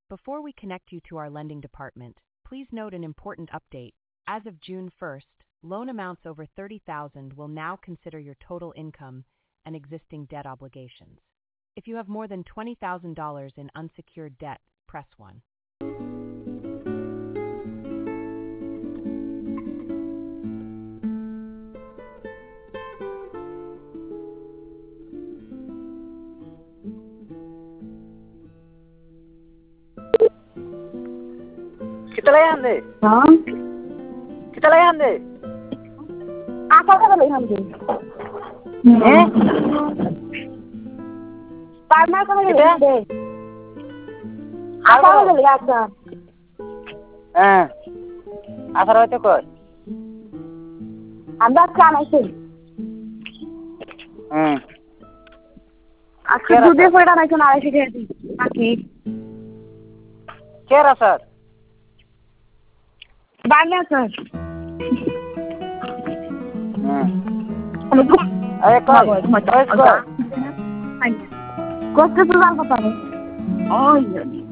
Before we connect you to our lending department, please note an important update. As of June 1st, loan amounts over $30,000 will now consider your total income and existing debt obligations. If you have more than $20,000 in unsecured debt, press 1. कितना लगे हमने? हाँ कितना लगे हमने? आशा का लगे हमने हैं? पार्टनर का लगे हमने आशा का लगे आशा हाँ आशा रहते कोई अब बात क्या नहीं थी आखिर दूसरे कोई डाला क्यों नाले से कहती बाकी क्या रहा सर बांधना सर अरे कोई कोई तो सुधार पता नहीं